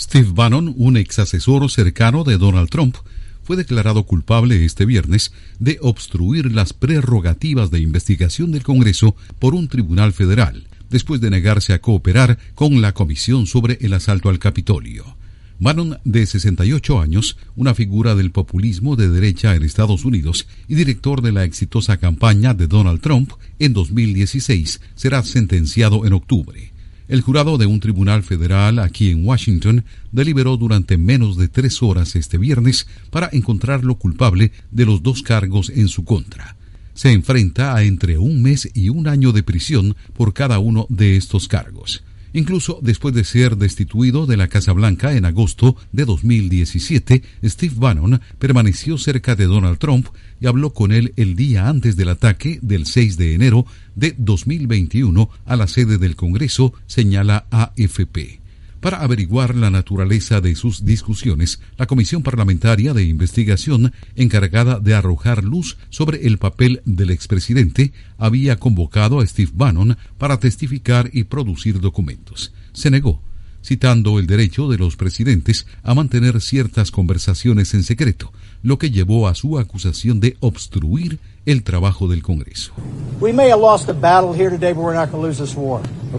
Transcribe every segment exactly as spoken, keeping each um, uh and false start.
Steve Bannon, un ex asesor cercano de Donald Trump, fue declarado culpable este viernes de obstruir las prerrogativas de investigación del Congreso por un tribunal federal, después de negarse a cooperar con la comisión sobre el asalto al Capitolio. Bannon, de sesenta y ocho años, una figura del populismo de derecha en Estados Unidos y director de la exitosa campaña de Donald Trump en dos mil dieciséis, será sentenciado en octubre. El jurado de un tribunal federal aquí en Washington deliberó durante menos de tres horas este viernes para encontrarlo culpable de los dos cargos en su contra. Se enfrenta a entre un mes y un año de prisión por cada uno de estos cargos. Incluso después de ser destituido de la Casa Blanca en agosto de dos mil diecisiete, Steve Bannon permaneció cerca de Donald Trump y habló con él el día antes del ataque del seis de enero de dos mil veintiuno a la sede del Congreso, señala A F P. Para averiguar la naturaleza de sus discusiones, la Comisión Parlamentaria de Investigación, encargada de arrojar luz sobre el papel del expresidente, había convocado a Steve Bannon para testificar y producir documentos. Se negó, citando el derecho de los presidentes a mantener ciertas conversaciones en secreto, lo que llevó a su acusación de obstruir el trabajo del Congreso. We may have lost the battle here today, but we're not going to lose this war.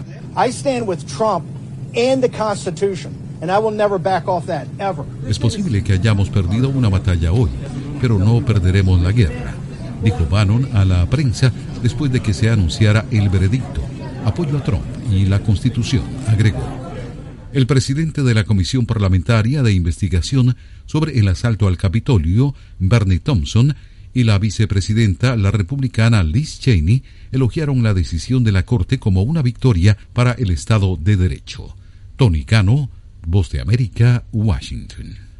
I stand with Trump and the Constitution, and I will never back off that, ever. Es posible que hayamos perdido una batalla hoy, pero no perderemos la guerra, dijo Bannon a la prensa después de que se anunciara el veredicto. Apoyo a Trump y la Constitución, agregó. El presidente de la Comisión Parlamentaria de Investigación sobre el asalto al Capitolio, Bernie Thompson, y la vicepresidenta, la republicana Liz Cheney, elogiaron la decisión de la Corte como una victoria para el Estado de Derecho. Tony Cano, Voz de América, Washington.